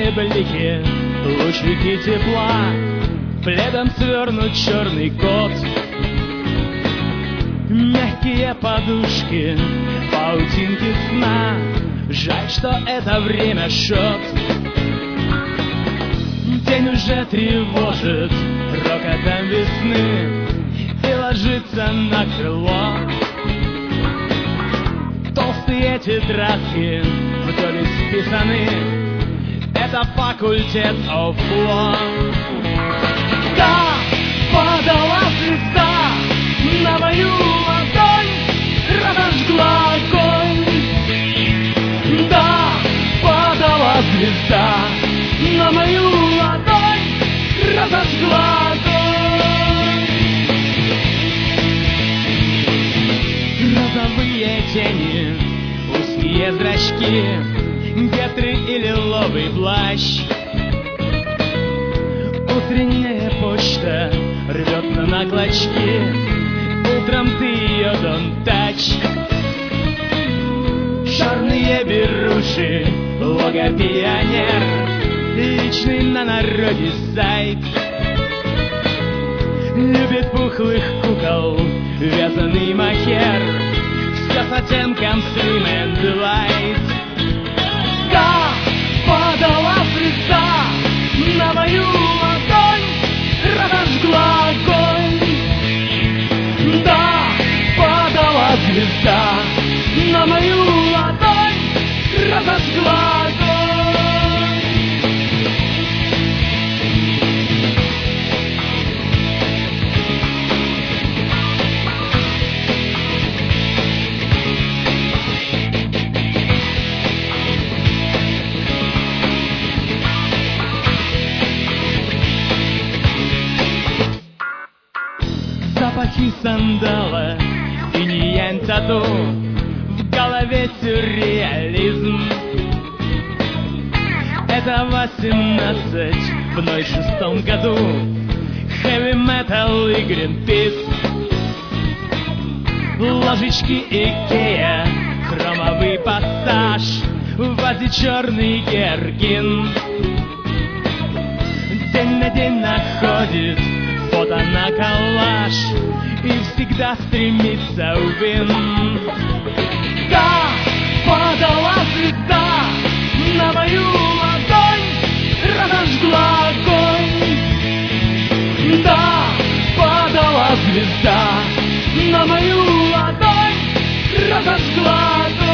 Тусклые блики, лучики тепла, пледом свернут черный кот. Мягкие подушки, паутинки сна. Жаль, что это время шот. День уже тревожит рокотом весны и ложится на крыло. Толстые тетрадки вдоль исписаны. Это факультет of law. Да, падала звезда на мою ладонь, разожгла огонь. Да, падала звезда на мою ладонь, разожгла огонь. Розовые тени, узкие зрачки, гетры и лиловый плащ. Утренняя почта рвется на клочки. Утром ты ее don't touch. Черные беруши, лого-пионер, личный на народе сайт. Любит пухлых кукол, вязаный мохер, все с оттенком slim and light. Да, падала звезда на мою ладонь, разожгла огонь. Да, падала звезда на мою ладонь, разожгла огонь. Запахи сандала и ниянь тату, в голове сюрреализм. Это 18 в 06 году, heavy metal и Greenpeace. Ложечки Икея, хромовый пассаж, в вазе черный георгин. День на день находит фото на коллаж и всегда стремится в вин. Да, падала звезда на мою ладонь, разожгла огонь. Да, падала звезда на мою ладонь, разожгла огонь.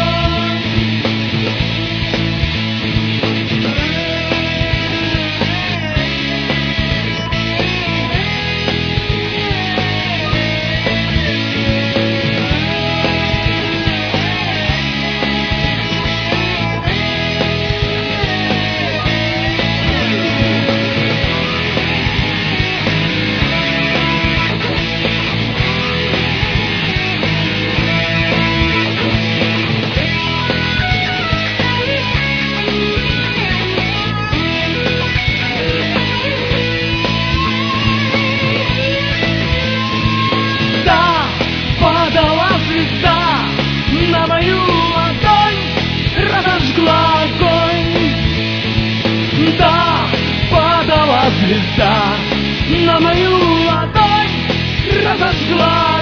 На мою ладонь, разожгла огонь. Да, падала звезда на мою ладонь, разожгла